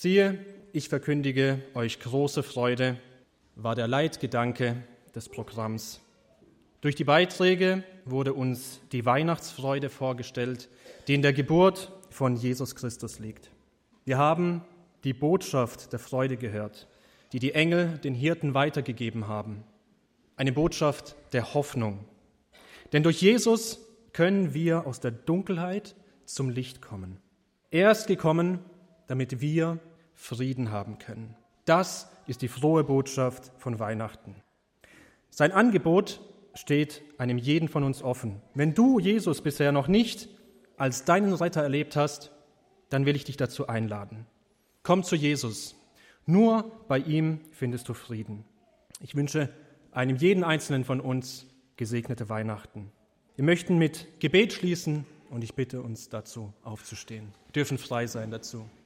Siehe, ich verkündige euch große Freude, war der Leitgedanke des Programms. Durch die Beiträge wurde uns die Weihnachtsfreude vorgestellt, die in der Geburt von Jesus Christus liegt. Wir haben die Botschaft der Freude gehört, die die Engel den Hirten weitergegeben haben. Eine Botschaft der Hoffnung. Denn durch Jesus können wir aus der Dunkelheit zum Licht kommen. Er ist gekommen, damit wir Frieden haben können. Das ist die frohe Botschaft von Weihnachten. Sein Angebot steht einem jeden von uns offen. Wenn du Jesus bisher noch nicht als deinen Retter erlebt hast, dann will ich dich dazu einladen. Komm zu Jesus. Nur bei ihm findest du Frieden. Ich wünsche einem jeden Einzelnen von uns gesegnete Weihnachten. Wir möchten mit Gebet schließen und ich bitte uns dazu aufzustehen. Wir dürfen frei sein dazu.